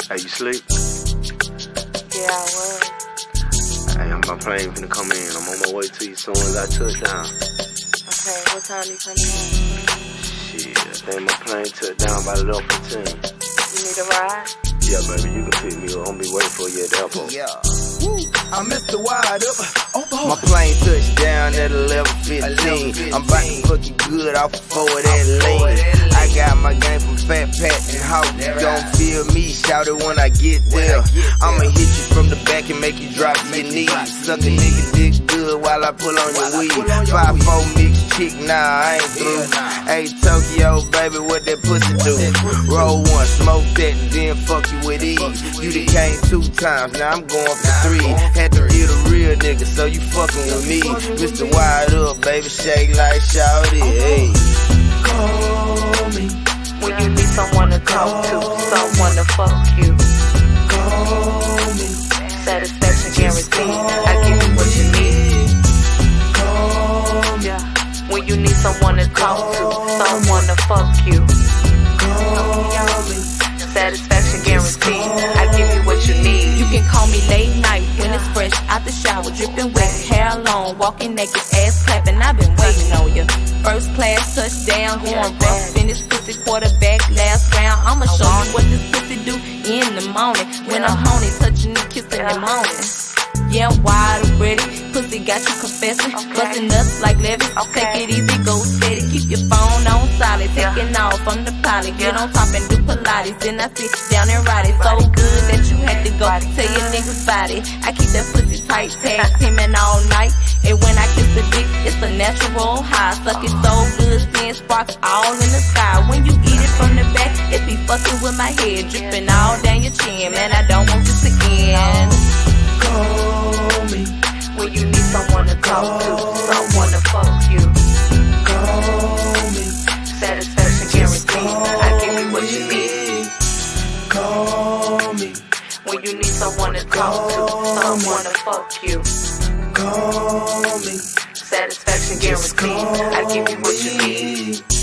Hey, you sleep? Yeah, I was. Hey, my plane finna come in. I'm on my way to you as soon as I touch down. Okay, what time you coming home? Shit, I think my plane touched down by 11:15. You need a ride? Yeah, baby, you can pick me up. I'm gonna be waiting for you at the airport. Yeah. I missed the wide up. My plane touched down at 11:15. I'm about to fuck you good off of forward that lane. I got my game from Fat Pat and Hawk. You gon' feel me, shout it when I get there. I'ma hit you from the back and make you drop to your knees. Suck a nigga dick good while I pull on your weed. 5-4 mix chick, nah, I ain't through. Hey, Tokyo, baby, what that pussy do? Roll one, smoke that, then fuck you with ease. You done came 2 times, now I'm going for 3. Had to get a real nigga, so you fucking with me. Mr. Wide Up, baby, shake like shawty, hey. Call me When you need someone to talk to, someone to fuck you. Call me Satisfaction guaranteed. I give you what you need. Call me Yeah. When you need someone to talk to, someone to fuck you. Call me Satisfaction guaranteed. I give you what you need. You can call me late night when it's fresh out the shower, dripping wet, hair long, walking naked, ass clapping. I've been waiting on you. First class touchdown, going rough in this pussy, quarterback last round. I'ma show you what this pussy do in the morning. When I'm horny, touching and kissing the morning. Yeah, I'm wide already. Pussy got you confessing. Busting nuts like Levis. Take it easy, go steady. Keep your phone on silent. Taking off from the pilot. Get on top and do Pilates. Then I sit down and ride it. So good that you had to go tell your niggas about it. I keep that pussy tight, tag teaming all night. And when I kiss the dick, it's a natural high. Suck it so good, seeing sparks all in the sky. When you eat it from the back, it be fucking with my head. Dripping all down your chin. Man, I don't want this again. Call me When you need someone to talk to, someone to fuck you. Call me Satisfaction guaranteed. I give you what you need. Call me When you need someone to talk to, someone to fuck you. Call me Satisfaction guaranteed. I give you what you need.